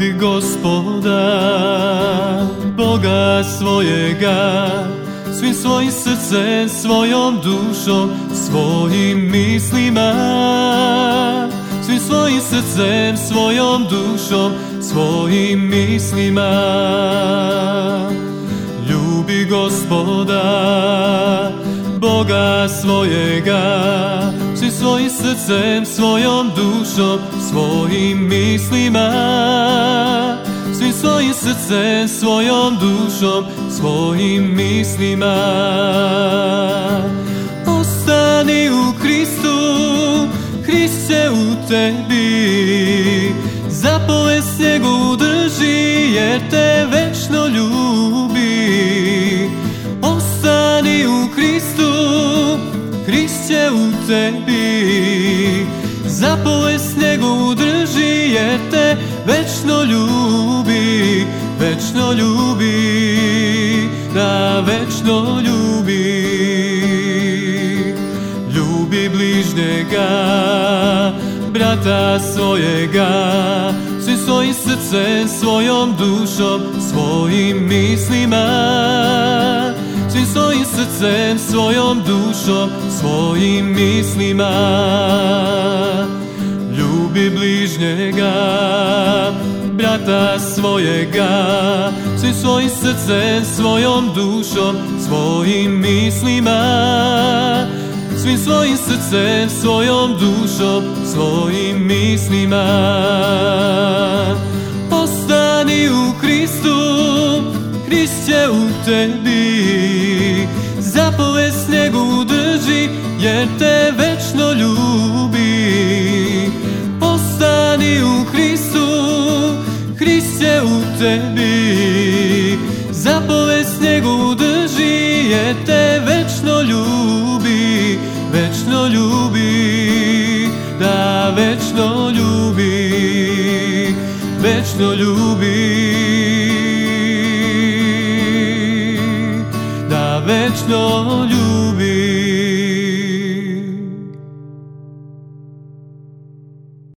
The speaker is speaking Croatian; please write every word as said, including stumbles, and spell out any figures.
Ljubi Gospoda, Boga svojega, svim svojim srcem, svojom dušom, svojim mislima. Svim svojim srcem, svojom dušom, svojim mislima. Ljubi Gospoda, Boga svojega, svim svojim srcem, svojom dušom, svojim mislima. Svim svojim srcem, svojom dušom, svojim mislima. Ostani u Kristu, Krist će u tebi, zapovest njegovu drži, jer te večno ljubi. Ostani u Kristu, Krist će u tebi, zapovest njegovu drži, jer te večno ljubi, večno ljubi, da večno ljubi. Ljubi bližnjega, brata svojega, svim svojim srcem, svojom dušom, svojim mislima. Svim svojim srcem, svojom dušom, svojim mislima. Ljubi bližnjega, brata svojega, svim svojim srcem, svojom dušom, svojim mislima. Svim svojim srcem, svojom dušom, svojim mislima. Ostani u Kristu, Krist će u tebi, zapovest njegovu drži, jer te večno ljubi. Ostani u Kristu, Krist će u tebi, zapovest njegovu drži, jer te večno ljubi, večno ljubi, da večno ljubi, večno ljubi, da večno ljubi.